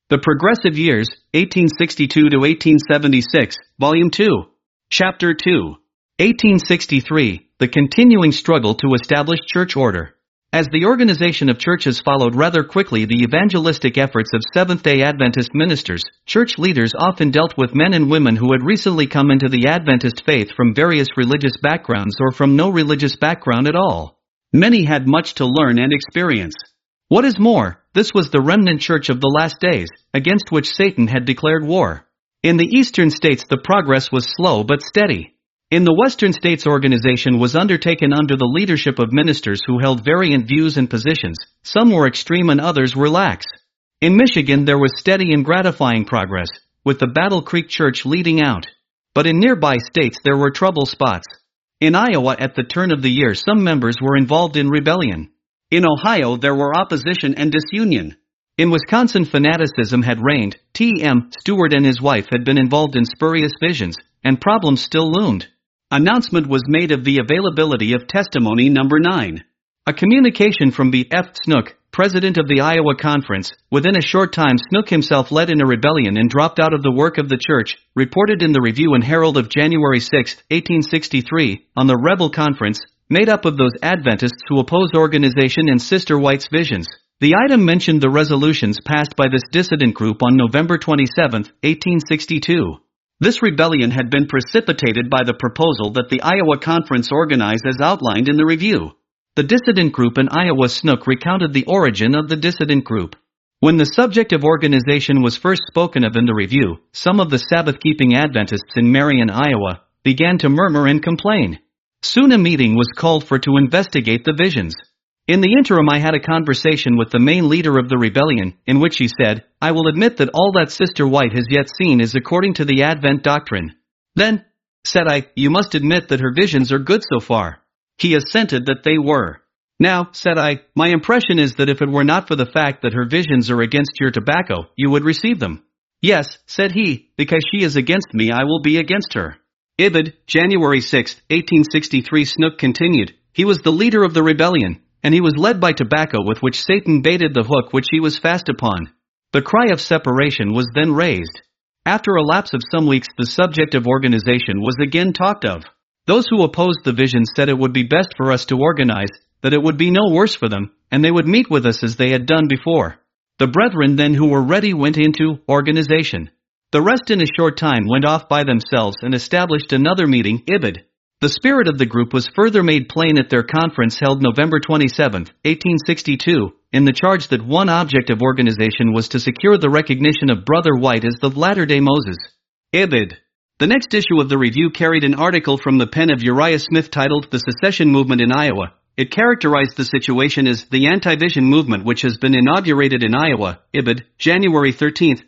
The Progressive Years, 1862 to 1876, Volume 2. Chapter 2. 1863, The Continuing Struggle to Establish Church Order. As the organization of churches followed rather quickly the evangelistic efforts of Seventh-day Adventist ministers, church leaders often dealt with men and women who had recently come into the Adventist faith from various religious backgrounds or from no religious background at all. Many had much to learn and experience. What is more, this was the remnant church of the last days, against which Satan had declared war. In the eastern states the progress was slow but steady. In the western states organization was undertaken under the leadership of ministers who held variant views and positions, some were extreme and others were lax. In Michigan there was steady and gratifying progress, with the Battle Creek Church leading out. But in nearby states there were trouble spots. In Iowa at the turn of the year some members were involved in rebellion. In Ohio there were opposition and disunion. In Wisconsin fanaticism had reigned, T.M. Stewart and his wife had been involved in spurious visions, and problems still loomed. Announcement was made of the availability of testimony number 9. A communication from B.F. Snook, president of the Iowa Conference, within a short time Snook himself led in a rebellion and dropped out of the work of the church, reported in the Review and Herald of January 6, 1863, on the Rebel Conference, made up of those Adventists who opposed organization and Sister White's visions. The item mentioned the resolutions passed by this dissident group on November 27, 1862. This rebellion had been precipitated by the proposal that the Iowa Conference organize as outlined in the Review. The dissident group in Iowa Snook recounted the origin of the dissident group. When the subject of organization was first spoken of in the Review, some of the Sabbath-keeping Adventists in Marion, Iowa, began to murmur and complain. Soon a meeting was called for to investigate the visions. In the interim I had a conversation with the main leader of the rebellion, in which he said, "I will admit that all that Sister White has yet seen is according to the Advent doctrine." "Then," said I, "you must admit that her visions are good so far." He assented that they were. "Now," said I, "my impression is that if it were not for the fact that her visions are against your tobacco, you would receive them." "Yes," said he, "because she is against me I will be against her." Ibid, January 6, 1863. Snook continued, "He was the leader of the rebellion, and he was led by tobacco with which Satan baited the hook which he was fast upon." The cry of separation was then raised. After a lapse of some weeks the subject of organization was again talked of. Those who opposed the vision said it would be best for us to organize, that it would be no worse for them, and they would meet with us as they had done before. The brethren then who were ready went into organization. The rest in a short time went off by themselves and established another meeting, Ibid. The spirit of the group was further made plain at their conference held November 27, 1862, in the charge that one object of organization was to secure the recognition of Brother White as the latter-day Moses. Ibid. The next issue of the Review carried an article from the pen of Uriah Smith titled The Secession Movement in Iowa. It characterized the situation as the anti-vision movement which has been inaugurated in Iowa, Ibid, January 13,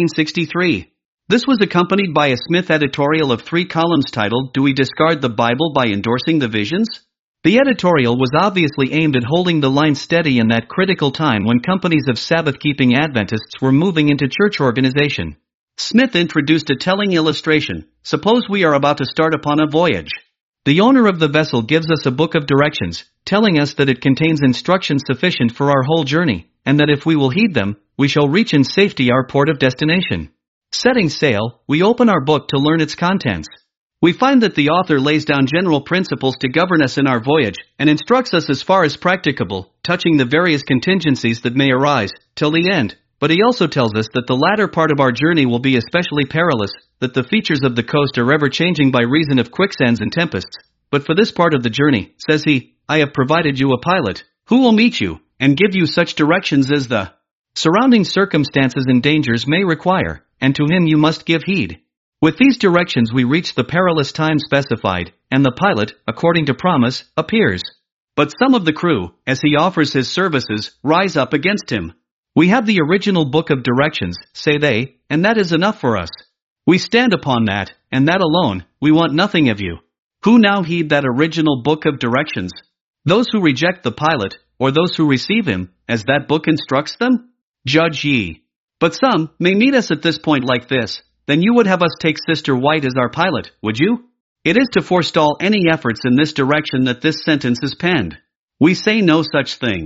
1863. This was accompanied by a Smith editorial of 3 columns titled, "Do We Discard the Bible by Endorsing the Visions?" The editorial was obviously aimed at holding the line steady in that critical time when companies of Sabbath-keeping Adventists were moving into church organization. Smith introduced a telling illustration. Suppose we are about to start upon a voyage. The owner of the vessel gives us a book of directions, telling us that it contains instructions sufficient for our whole journey, and that if we will heed them, we shall reach in safety our port of destination. Setting sail, we open our book to learn its contents. We find that the author lays down general principles to govern us in our voyage, and instructs us as far as practicable, touching the various contingencies that may arise, till the end. But he also tells us that the latter part of our journey will be especially perilous, that the features of the coast are ever changing by reason of quicksands and tempests. But for this part of the journey, says he, I have provided you a pilot, who will meet you, and give you such directions as the surrounding circumstances and dangers may require, and to him you must give heed. With these directions we reach the perilous time specified, and the pilot, according to promise, appears. But some of the crew, as he offers his services, rise up against him. We have the original book of directions, say they, and that is enough for us. We stand upon that, and that alone, we want nothing of you. Who now heed that original book of directions? Those who reject the pilot, or those who receive him, as that book instructs them? Judge ye. But some may meet us at this point like this. Then you would have us take Sister White as our pilot, would you? It is to forestall any efforts in this direction that this sentence is penned. We say no such thing.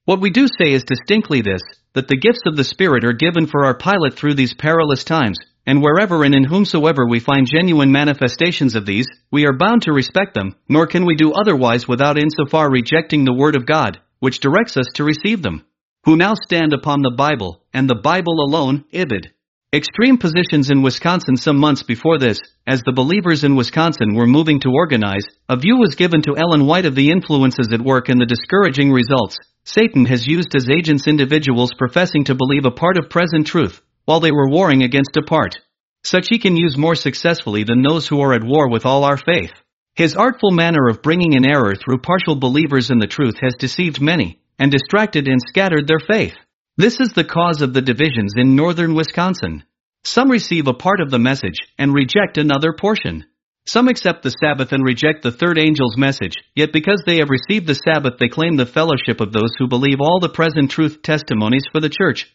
What we do say is distinctly this, that the gifts of the Spirit are given for our pilot through these perilous times, and wherever and in whomsoever we find genuine manifestations of these, we are bound to respect them, nor can we do otherwise without insofar rejecting the Word of God, which directs us to receive them. Who now stand upon the Bible, and the Bible alone, Ibid. Extreme positions in Wisconsin. Some months before this, as the believers in Wisconsin were moving to organize, a view was given to Ellen White of the influences at work and the discouraging results. Satan has used as agents individuals professing to believe a part of present truth, while they were warring against a part. Such he can use more successfully than those who are at war with all our faith. His artful manner of bringing in error through partial believers in the truth has deceived many, and distracted and scattered their faith. This is the cause of the divisions in northern Wisconsin. Some receive a part of the message, and reject another portion. Some accept the Sabbath and reject the third angel's message, yet because they have received the Sabbath they claim the fellowship of those who believe all the present truth testimonies for the church.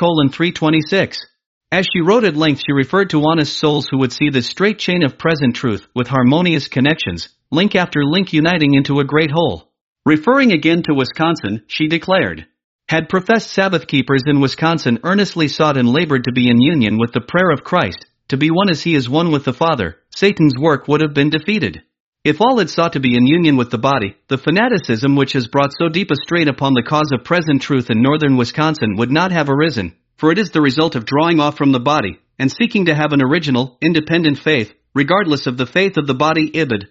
1:326. As she wrote at length, she referred to honest souls who would see this straight chain of present truth, with harmonious connections, link after link uniting into a great whole. Referring again to Wisconsin, she declared, had professed Sabbath keepers in Wisconsin earnestly sought and labored to be in union with the prayer of Christ, to be one as he is one with the Father, Satan's work would have been defeated. If all had sought to be in union with the body, the fanaticism which has brought so deep a strain upon the cause of present truth in northern Wisconsin would not have arisen, for it is the result of drawing off from the body, and seeking to have an original, independent faith, regardless of the faith of the body. Ibid.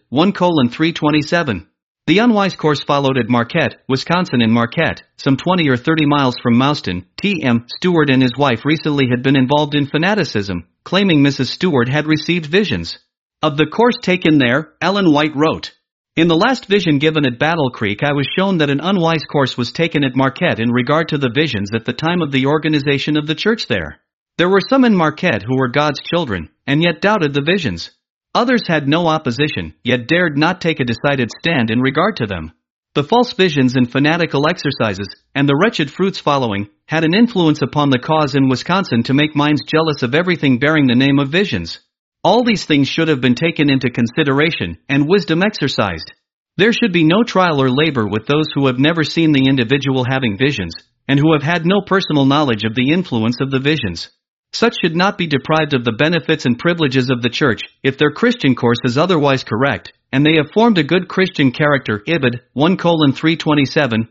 1:327. The unwise course followed at Marquette, Wisconsin. In Marquette, some 20 or 30 miles from Mouston, T.M. Stewart and his wife recently had been involved in fanaticism, claiming Mrs. Stewart had received visions. Of the course taken there, Ellen White wrote, in the last vision given at Battle Creek I was shown that an unwise course was taken at Marquette in regard to the visions at the time of the organization of the church there. There were some in Marquette who were God's children, and yet doubted the visions. Others had no opposition, yet dared not take a decided stand in regard to them. The false visions and fanatical exercises, and the wretched fruits following, had an influence upon the cause in Wisconsin to make minds jealous of everything bearing the name of visions. All these things should have been taken into consideration, and wisdom exercised. There should be no trial or labor with those who have never seen the individual having visions, and who have had no personal knowledge of the influence of the visions. Such should not be deprived of the benefits and privileges of the church, if their Christian course is otherwise correct, and they have formed a good Christian character. Ibid. 1:327,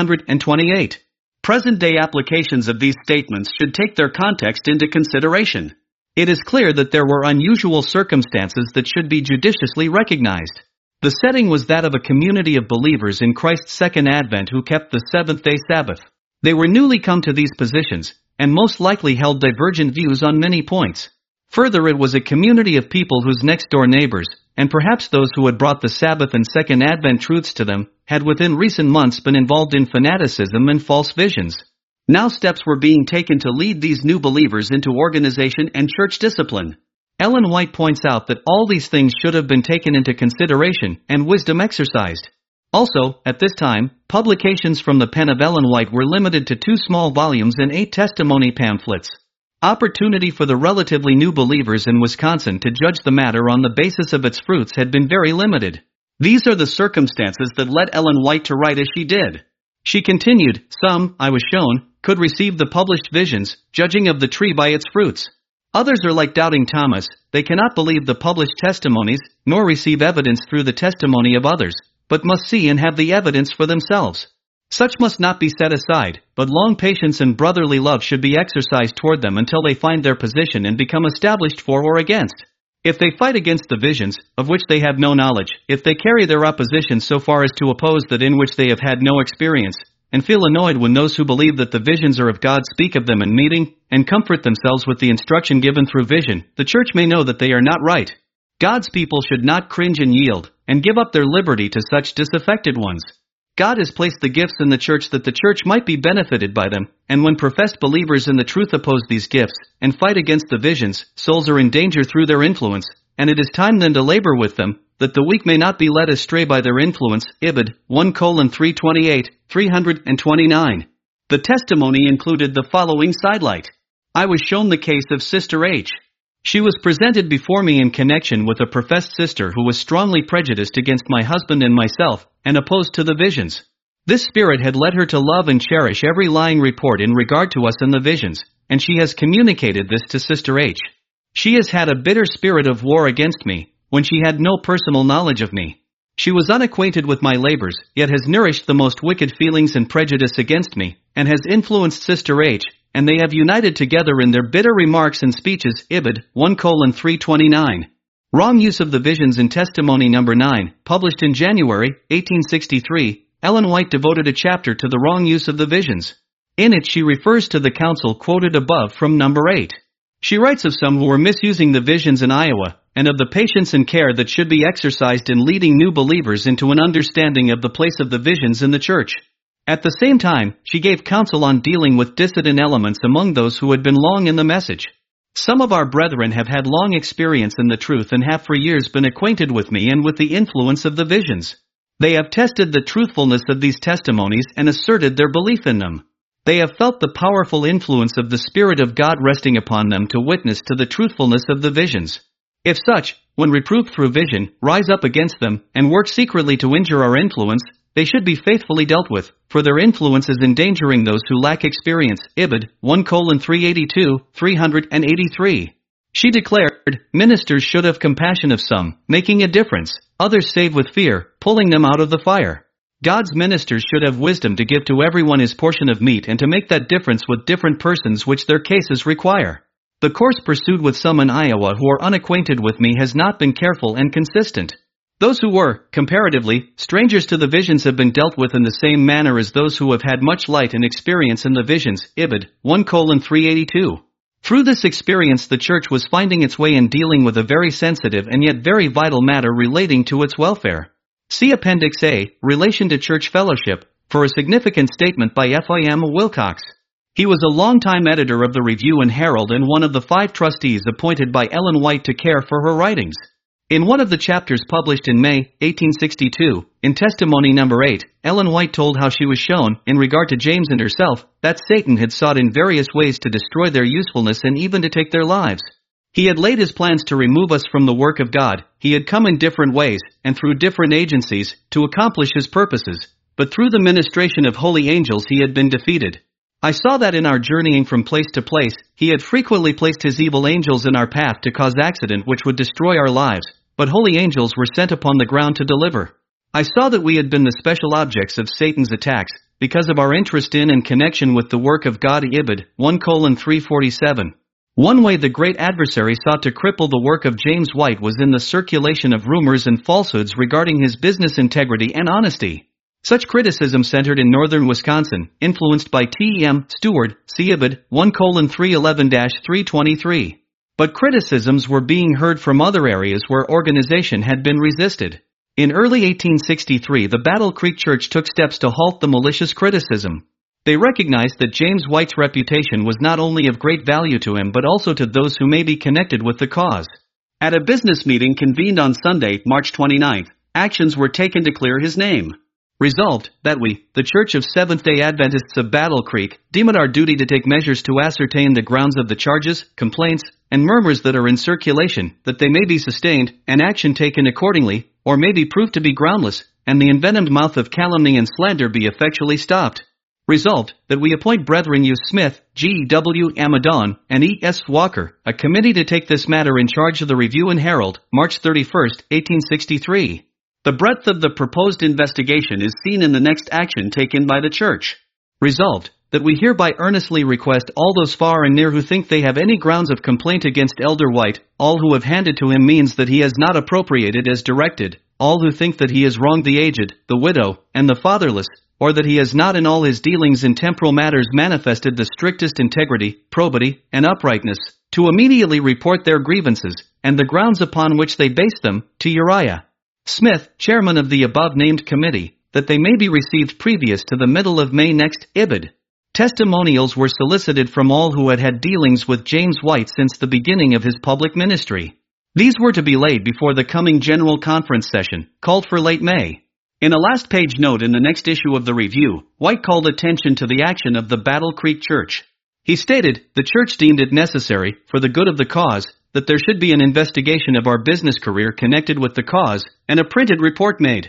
328. Present-day applications of these statements should take their context into consideration. It is clear that there were unusual circumstances that should be judiciously recognized. The setting was that of a community of believers in Christ's second advent who kept the seventh-day Sabbath. They were newly come to these positions, and most likely held divergent views on many points. Further, it was a community of people whose next-door neighbors, and perhaps those who had brought the Sabbath and Second Advent truths to them, had within recent months been involved in fanaticism and false visions. Now steps were being taken to lead these new believers into organization and church discipline. Ellen White points out that all these things should have been taken into consideration and wisdom exercised. Also, at this time, publications from the pen of Ellen White were limited to 2 small volumes and 8 testimony pamphlets. Opportunity for the relatively new believers in Wisconsin to judge the matter on the basis of its fruits had been very limited. These are the circumstances that led Ellen White to write as she did. She continued, some, I was shown, could receive the published visions, judging of the tree by its fruits. Others are like doubting Thomas, they cannot believe the published testimonies, nor receive evidence through the testimony of others, but must see and have the evidence for themselves. Such must not be set aside, but long patience and brotherly love should be exercised toward them until they find their position and become established for or against. If they fight against the visions, of which they have no knowledge, if they carry their opposition so far as to oppose that in which they have had no experience, and feel annoyed when those who believe that the visions are of God speak of them in meeting, and comfort themselves with the instruction given through vision, the church may know that they are not right. God's people should not cringe and yield, and give up their liberty to such disaffected ones. God has placed the gifts in the church that the church might be benefited by them, and when professed believers in the truth oppose these gifts, and fight against the visions, souls are in danger through their influence, and it is time then to labor with them, that the weak may not be led astray by their influence. Ibid. 1:328, 329. The testimony included the following sidelight. I was shown the case of Sister H. She was presented before me in connection with a professed sister who was strongly prejudiced against my husband and myself, and opposed to the visions. This spirit had led her to love and cherish every lying report in regard to us in the visions, and she has communicated this to Sister H. She has had a bitter spirit of war against me, when she had no personal knowledge of me. She was unacquainted with my labors, yet has nourished the most wicked feelings and prejudice against me, and has influenced Sister H, and they have united together in their bitter remarks and speeches. Ibid. 1:329. Wrong use of the visions in testimony number 9, published in January, 1863, Ellen White devoted a chapter to the wrong use of the visions. In it she refers to the counsel quoted above from number 8. She writes of some who were misusing the visions in Iowa, and of the patience and care that should be exercised in leading new believers into an understanding of the place of the visions in the church. At the same time, she gave counsel on dealing with dissident elements among those who had been long in the message. Some of our brethren have had long experience in the truth and have for years been acquainted with me and with the influence of the visions. They have tested the truthfulness of these testimonies and asserted their belief in them. They have felt the powerful influence of the Spirit of God resting upon them to witness to the truthfulness of the visions. If such, when reproved through vision, rise up against them, and work secretly to injure our influence, they should be faithfully dealt with, for their influence is endangering those who lack experience. Ibid. 1:382, 383. She declared, ministers should have compassion of some, making a difference, others save with fear, pulling them out of the fire. God's ministers should have wisdom to give to everyone his portion of meat and to make that difference with different persons which their cases require. The course pursued with some in Iowa who are unacquainted with me has not been careful and consistent. Those who were, comparatively, strangers to the visions have been dealt with in the same manner as those who have had much light and experience in the visions. Ibid. 1:382. Through this experience the church was finding its way in dealing with a very sensitive and yet very vital matter relating to its welfare. See Appendix A, Relation to Church Fellowship, for a significant statement by F.I.M. Wilcox. He was a longtime editor of the Review and Herald and one of the 5 trustees appointed by Ellen White to care for her writings. In one of the chapters published in May, 1862, in testimony number 8, Ellen White told how she was shown, in regard to James and herself, that Satan had sought in various ways to destroy their usefulness and even to take their lives. He had laid his plans to remove us from the work of God. He had come in different ways, and through different agencies, to accomplish his purposes, but through the ministration of holy angels he had been defeated. I saw that in our journeying from place to place, he had frequently placed his evil angels in our path to cause accident which would destroy our lives, but holy angels were sent upon the ground to deliver. I saw that we had been the special objects of Satan's attacks, because of our interest in and connection with the work of God. Ibid. 1:347. One way the great adversary sought to cripple the work of James White was in the circulation of rumors and falsehoods regarding his business integrity and honesty. Such criticism centered in northern Wisconsin, influenced by T.E.M. Stewart, see Ibid. 1:311-323. But criticisms were being heard from other areas where organization had been resisted. In early 1863 the Battle Creek Church took steps to halt the malicious criticism. They recognized that James White's reputation was not only of great value to him but also to those who may be connected with the cause. At a business meeting convened on Sunday, March 29, actions were taken to clear his name. Resolved, that we, the Church of Seventh-day Adventists of Battle Creek, deem it our duty to take measures to ascertain the grounds of the charges, complaints, and murmurs that are in circulation, that they may be sustained, and action taken accordingly, or may be proved to be groundless, and the envenomed mouth of calumny and slander be effectually stopped. Resolved, that we appoint Brethren U. Smith, G. W. Amadon, and E. S. Walker, a committee to take this matter in charge of the Review and Herald, March 31, 1863. The breadth of the proposed investigation is seen in the next action taken by the Church. Resolved, that we hereby earnestly request all those far and near who think they have any grounds of complaint against Elder White, all who have handed to him means that he has not appropriated as directed, all who think that he has wronged the aged, the widow, and the fatherless, or that he has not in all his dealings in temporal matters manifested the strictest integrity, probity, and uprightness, to immediately report their grievances, and the grounds upon which they base them, to Uriah Smith, chairman of the above-named committee, that they may be received previous to the middle of May next. Ibid. Testimonials were solicited from all who had had dealings with James White since the beginning of his public ministry. These were to be laid before the coming General Conference session, called for late May. In a last-page note in the next issue of the Review, White called attention to the action of the Battle Creek Church. He stated, the Church deemed it necessary, for the good of the cause, that there should be an investigation of our business career connected with the cause, and a printed report made.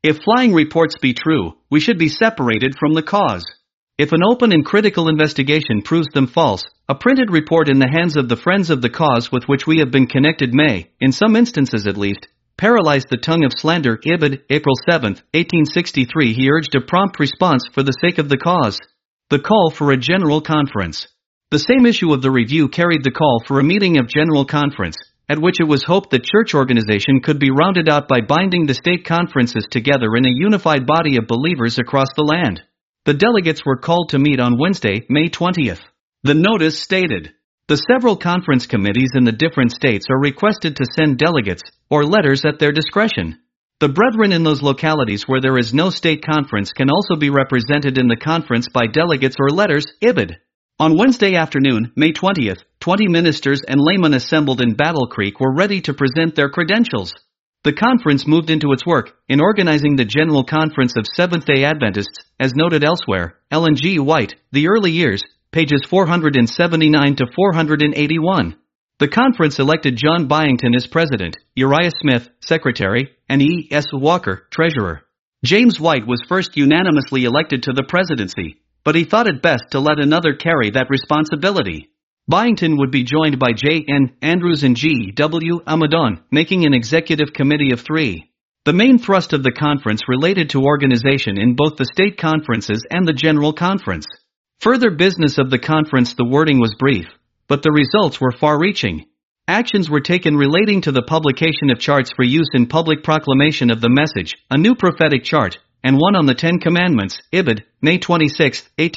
If flying reports be true, we should be separated from the cause. If an open and critical investigation proves them false, a printed report in the hands of the friends of the cause with which we have been connected may, in some instances at least, paralyze the tongue of slander. Ibid, April 7, 1863. He urged a prompt response for the sake of the cause. The call for a general conference. The same issue of the review carried the call for a meeting of general conference, at which it was hoped that church organization could be rounded out by binding the state conferences together in a unified body of believers across the land. The delegates were called to meet on Wednesday, May 20th. The notice stated, the several conference committees in the different states are requested to send delegates, or letters at their discretion. The brethren in those localities where there is no state conference can also be represented in the conference by delegates or letters. Ibid. On Wednesday afternoon, May 20th, 20 ministers and laymen assembled in Battle Creek were ready to present their credentials. The conference moved into its work in organizing the General Conference of Seventh-day Adventists, as noted elsewhere. Ellen G. White, The Early Years, pages 479 to 481. The conference elected John Byington as president, Uriah Smith, secretary, and E. S. Walker, treasurer. James White was first unanimously elected to the presidency, but he thought it best to let another carry that responsibility. Byington would be joined by J. N. Andrews and G. W. Amadon, making an executive committee of 3. The main thrust of the conference related to organization in both the state conferences and the general conference. Further business of the conference. The wording was brief, but the results were far-reaching. Actions were taken relating to the publication of charts for use in public proclamation of the message, a new prophetic chart, and one on the 10 Commandments. Ibid, May 26,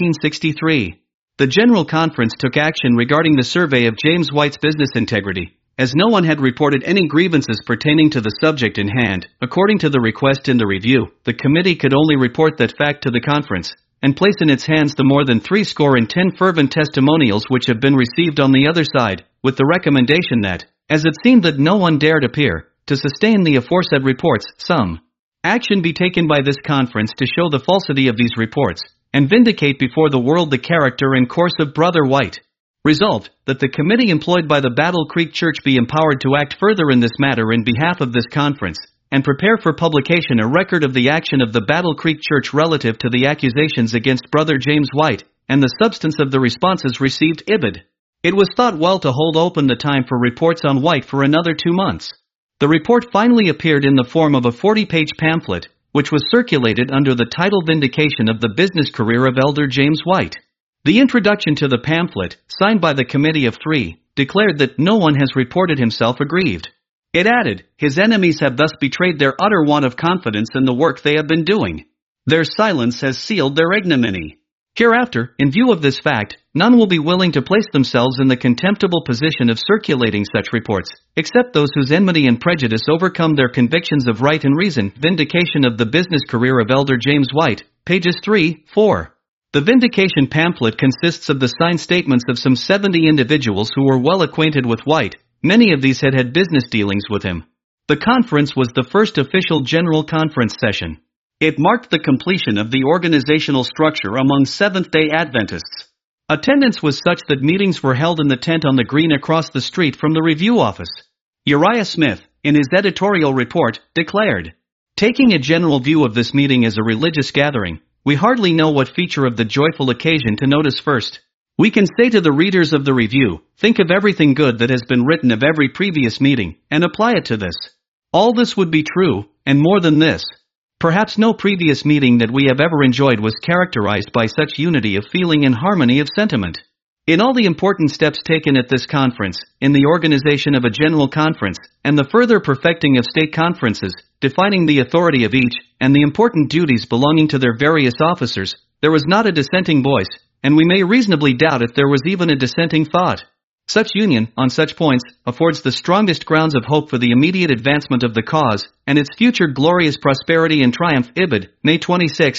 1863. The General Conference took action regarding the survey of James White's business integrity, as no one had reported any grievances pertaining to the subject in hand. According to the request in the review, the committee could only report that fact to the conference, and place in its hands the more than 10 fervent testimonials which have been received on the other side, with the recommendation that, as it seemed that no one dared appear to sustain the aforesaid reports, some action be taken by this conference to show the falsity of these reports, and vindicate before the world the character and course of Brother White. Resolved, that the committee employed by the Battle Creek Church be empowered to act further in this matter in behalf of this conference, and prepare for publication a record of the action of the Battle Creek Church relative to the accusations against Brother James White, and the substance of the responses received. Ibid. It was thought well to hold open the time for reports on White for another 2 months. The report finally appeared in the form of a 40-page pamphlet, which was circulated under the title Vindication of the Business Career of Elder James White. The introduction to the pamphlet, signed by the Committee of 3, declared that no one has reported himself aggrieved. It added, his enemies have thus betrayed their utter want of confidence in the work they have been doing. Their silence has sealed their ignominy. Hereafter, in view of this fact, none will be willing to place themselves in the contemptible position of circulating such reports, except those whose enmity and prejudice overcome their convictions of right and reason. Vindication of the Business Career of Elder James White, pages 3, 4. The Vindication pamphlet consists of the signed statements of some 70 individuals who were well acquainted with White. Many of these had had business dealings with him. The conference was the first official General Conference session. It marked the completion of the organizational structure among Seventh-day Adventists. Attendance was such that meetings were held in the tent on the green across the street from the review office. Uriah Smith, in his editorial report, declared, taking a general view of this meeting as a religious gathering, we hardly know what feature of the joyful occasion to notice first. We can say to the readers of the review, think of everything good that has been written of every previous meeting, and apply it to this. All this would be true, and more than this. Perhaps no previous meeting that we have ever enjoyed was characterized by such unity of feeling and harmony of sentiment. In all the important steps taken at this conference, in the organization of a general conference, and the further perfecting of state conferences, defining the authority of each, and the important duties belonging to their various officers, there was not a dissenting voice, and we may reasonably doubt if there was even a dissenting thought. Such union, on such points, affords the strongest grounds of hope for the immediate advancement of the cause, and its future glorious prosperity and triumph. Ibid, May 26,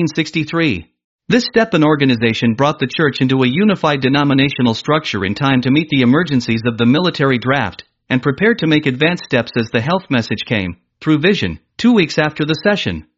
1863. This step in organization brought the church into a unified denominational structure in time to meet the emergencies of the military draft, and prepared to make advance steps as the health message came, through vision, 2 weeks after the session.